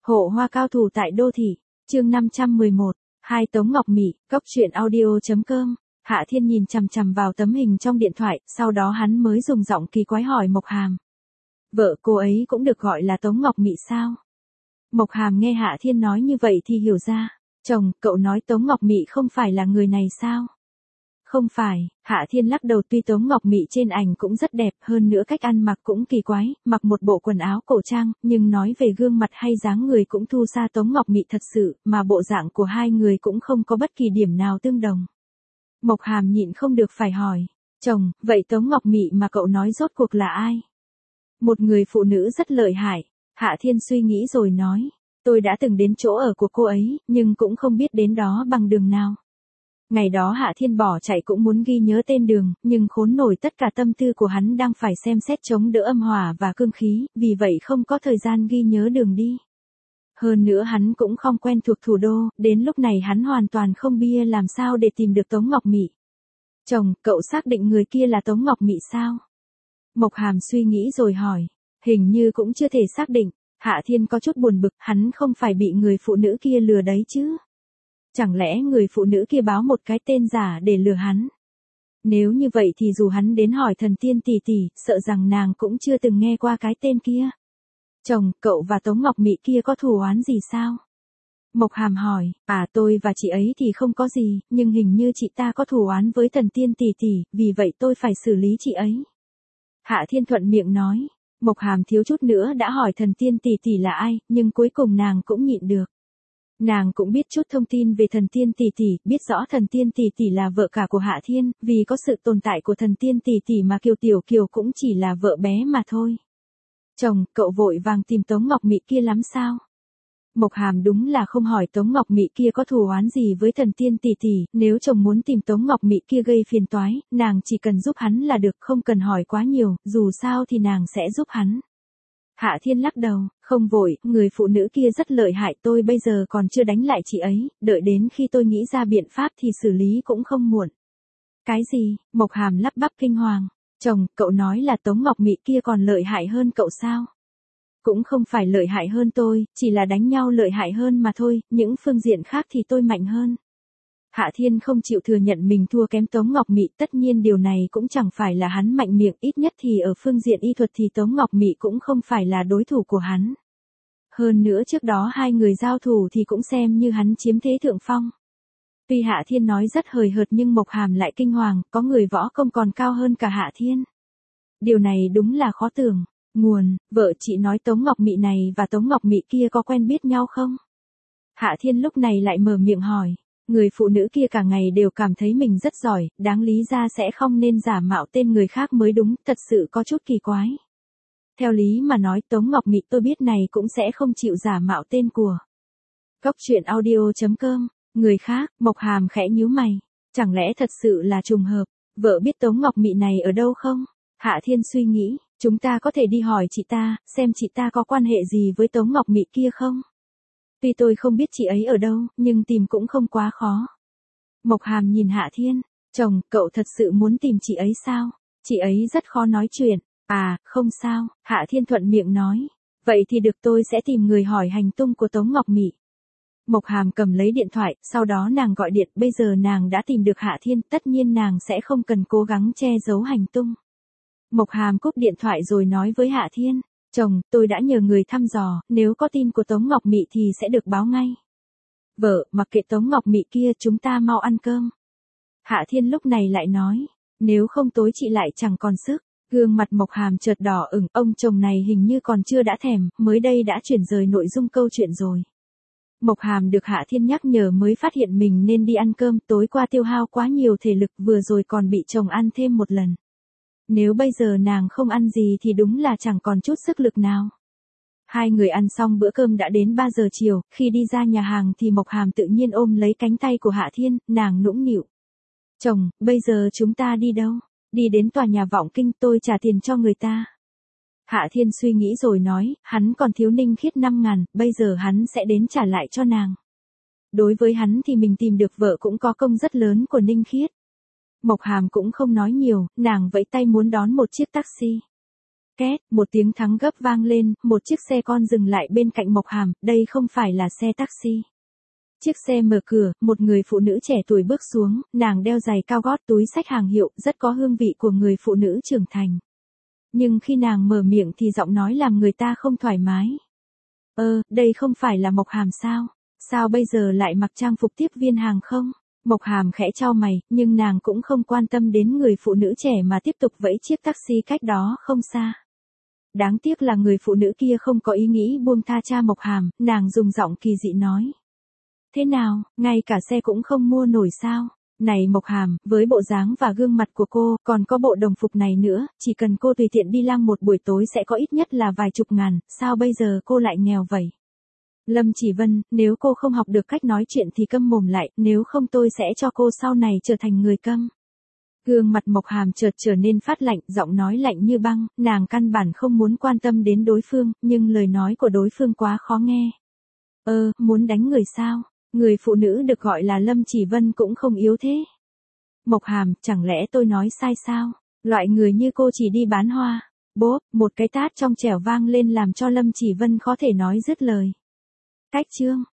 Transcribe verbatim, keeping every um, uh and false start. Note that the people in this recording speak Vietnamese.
Hộ hoa cao thủ tại đô thị, chương năm trăm mười một, hai Tống Ngọc Mị, cốc truyện audio chấm com. Hạ Thiên nhìn chằm chằm vào tấm hình trong điện thoại, sau đó hắn mới dùng giọng kỳ quái hỏi Mộc Hàm. Vợ cô ấy cũng được gọi là Tống Ngọc Mị sao? Mộc Hàm nghe Hạ Thiên nói như vậy thì hiểu ra. Chồng, cậu nói Tống Ngọc Mị không phải là người này sao? Không phải, Hạ Thiên lắc đầu, tuy Tống Ngọc Mị trên ảnh cũng rất đẹp, hơn nữa cách ăn mặc cũng kỳ quái, mặc một bộ quần áo cổ trang, nhưng nói về gương mặt hay dáng người cũng thu xa Tống Ngọc Mị thật sự, mà bộ dạng của hai người cũng không có bất kỳ điểm nào tương đồng. Mộc Hàm nhịn không được phải hỏi, chồng, vậy Tống Ngọc Mị mà cậu nói rốt cuộc là ai? Một người phụ nữ rất lợi hại. Hạ Thiên suy nghĩ rồi nói, tôi đã từng đến chỗ ở của cô ấy, nhưng cũng không biết đến đó bằng đường nào. Ngày đó Hạ Thiên bỏ chạy cũng muốn ghi nhớ tên đường, nhưng khốn nổi tất cả tâm tư của hắn đang phải xem xét chống đỡ âm hỏa và cương khí, vì vậy không có thời gian ghi nhớ đường đi. Hơn nữa hắn cũng không quen thuộc thủ đô, đến lúc này hắn hoàn toàn không bia làm sao để tìm được Tống Ngọc Mị. Chồng, cậu xác định người kia là Tống Ngọc Mị sao? Mộc Hàm suy nghĩ rồi hỏi, hình như cũng chưa thể xác định. Hạ Thiên có chút buồn bực, hắn không phải bị người phụ nữ kia lừa đấy chứ? Chẳng lẽ người phụ nữ kia báo một cái tên giả để lừa hắn? Nếu như vậy thì dù hắn đến hỏi thần tiên tỷ tỷ, sợ rằng nàng cũng chưa từng nghe qua cái tên kia. Chồng, cậu và Tống Ngọc Mị kia có thù oán gì sao? Mộc Hàm hỏi, à tôi và chị ấy thì không có gì, nhưng hình như chị ta có thù oán với thần tiên tỷ tỷ, vì vậy tôi phải xử lý chị ấy. Hạ Thiên thuận miệng nói. Mộc Hàm thiếu chút nữa đã hỏi thần tiên tỷ tỷ là ai, nhưng cuối cùng nàng cũng nhịn được. Nàng cũng biết chút thông tin về thần tiên tỷ tỷ, biết rõ thần tiên tỷ tỷ là vợ cả của Hạ Thiên, vì có sự tồn tại của thần tiên tỷ tỷ mà Kiều Tiểu Kiều cũng chỉ là vợ bé mà thôi. Chồng, cậu vội vàng tìm Tống Ngọc Mị kia lắm sao? Mộc Hàm đúng là không hỏi Tống Ngọc Mị kia có thù oán gì với thần tiên tỷ tỷ, nếu chồng muốn tìm Tống Ngọc Mị kia gây phiền toái, nàng chỉ cần giúp hắn là được, không cần hỏi quá nhiều, dù sao thì nàng sẽ giúp hắn. Hạ Thiên lắc đầu, không vội, người phụ nữ kia rất lợi hại, tôi bây giờ còn chưa đánh lại chị ấy, đợi đến khi tôi nghĩ ra biện pháp thì xử lý cũng không muộn. Cái gì? Mộc Hàm lắp bắp kinh hoàng. Chồng, cậu nói là Tống Ngọc Mị kia còn lợi hại hơn cậu sao? Cũng không phải lợi hại hơn tôi, chỉ là đánh nhau lợi hại hơn mà thôi, những phương diện khác thì tôi mạnh hơn. Hạ Thiên không chịu thừa nhận mình thua kém Tống Ngọc Mị, tất nhiên điều này cũng chẳng phải là hắn mạnh miệng, ít nhất thì ở phương diện y thuật thì Tống Ngọc Mị cũng không phải là đối thủ của hắn. Hơn nữa trước đó hai người giao thủ thì cũng xem như hắn chiếm thế thượng phong. Tuy Hạ Thiên nói rất hời hợt nhưng Mộc Hàm lại kinh hoàng, có người võ công còn cao hơn cả Hạ Thiên. Điều này đúng là khó tưởng. Nguồn, vợ chị nói Tống Ngọc Mị này và Tống Ngọc Mị kia có quen biết nhau không? Hạ Thiên lúc này lại mở miệng hỏi. Người phụ nữ kia cả ngày đều cảm thấy mình rất giỏi, đáng lý ra sẽ không nên giả mạo tên người khác mới đúng, thật sự có chút kỳ quái. Theo lý mà nói Tống Ngọc Mị tôi biết này cũng sẽ không chịu giả mạo tên của. Cốc truyện audio chấm com, người khác, Mộc Hàm khẽ nhíu mày. Chẳng lẽ thật sự là trùng hợp, vợ biết Tống Ngọc Mị này ở đâu không? Hạ Thiên suy nghĩ, chúng ta có thể đi hỏi chị ta, xem chị ta có quan hệ gì với Tống Ngọc Mị kia không? Tuy tôi không biết chị ấy ở đâu, nhưng tìm cũng không quá khó. Mộc Hàm nhìn Hạ Thiên, chồng, cậu thật sự muốn tìm chị ấy sao? Chị ấy rất khó nói chuyện. À, không sao, Hạ Thiên thuận miệng nói. Vậy thì được, tôi sẽ tìm người hỏi hành tung của Tống Ngọc Mị. Mộc Hàm cầm lấy điện thoại, sau đó nàng gọi điện, bây giờ nàng đã tìm được Hạ Thiên, tất nhiên nàng sẽ không cần cố gắng che giấu hành tung. Mộc Hàm cúp điện thoại rồi nói với Hạ Thiên, chồng, tôi đã nhờ người thăm dò, nếu có tin của Tống Ngọc Mị thì sẽ được báo ngay. Vợ, mặc kệ Tống Ngọc Mị kia, chúng ta mau ăn cơm. Hạ Thiên lúc này lại nói, nếu không tối chị lại chẳng còn sức. Gương mặt Mộc Hàm chợt đỏ ửng, ông chồng này hình như còn chưa đã thèm, mới đây đã chuyển rời nội dung câu chuyện rồi. Mộc Hàm được Hạ Thiên nhắc nhở mới phát hiện mình nên đi ăn cơm, tối qua tiêu hao quá nhiều thể lực, vừa rồi còn bị chồng ăn thêm một lần. Nếu bây giờ nàng không ăn gì thì đúng là chẳng còn chút sức lực nào. Hai người ăn xong bữa cơm đã đến ba giờ chiều, khi đi ra nhà hàng thì Mộc Hàm tự nhiên ôm lấy cánh tay của Hạ Thiên, nàng nũng nịu. Chồng, bây giờ chúng ta đi đâu? Đi đến tòa nhà Vọng Kinh, tôi trả tiền cho người ta. Hạ Thiên suy nghĩ rồi nói, hắn còn thiếu Ninh Khiết năm ngàn, bây giờ hắn sẽ đến trả lại cho nàng. Đối với hắn thì mình tìm được vợ cũng có công rất lớn của Ninh Khiết. Mộc Hàm cũng không nói nhiều, nàng vẫy tay muốn đón một chiếc taxi. Két, một tiếng thắng gấp vang lên, một chiếc xe con dừng lại bên cạnh Mộc Hàm, đây không phải là xe taxi. Chiếc xe mở cửa, một người phụ nữ trẻ tuổi bước xuống, nàng đeo giày cao gót, túi xách hàng hiệu, rất có hương vị của người phụ nữ trưởng thành. Nhưng khi nàng mở miệng thì giọng nói làm người ta không thoải mái. Ơ, đây không phải là Mộc Hàm sao? Sao bây giờ lại mặc trang phục tiếp viên hàng không? Mộc Hàm khẽ chau mày, nhưng nàng cũng không quan tâm đến người phụ nữ trẻ mà tiếp tục vẫy chiếc taxi cách đó không xa. Đáng tiếc là người phụ nữ kia không có ý nghĩ buông tha cha Mộc Hàm, nàng dùng giọng kỳ dị nói. Thế nào, ngay cả xe cũng không mua nổi sao? Này Mộc Hàm, với bộ dáng và gương mặt của cô, còn có bộ đồng phục này nữa, chỉ cần cô tùy tiện đi lang một buổi tối sẽ có ít nhất là vài chục ngàn, sao bây giờ cô lại nghèo vậy? Lâm Chỉ Vân, nếu cô không học được cách nói chuyện thì câm mồm lại, nếu không tôi sẽ cho cô sau này trở thành người câm. Gương mặt Mộc Hàm chợt trở nên phát lạnh, giọng nói lạnh như băng, nàng căn bản không muốn quan tâm đến đối phương, nhưng lời nói của đối phương quá khó nghe. Ơ, muốn đánh người sao? Người phụ nữ được gọi là Lâm Chỉ Vân cũng không yếu thế. Mộc Hàm, chẳng lẽ tôi nói sai sao? Loại người như cô chỉ đi bán hoa. Bốp, một cái tát trong trẻo vang lên làm cho Lâm Chỉ Vân khó thể nói dứt lời. Cách chương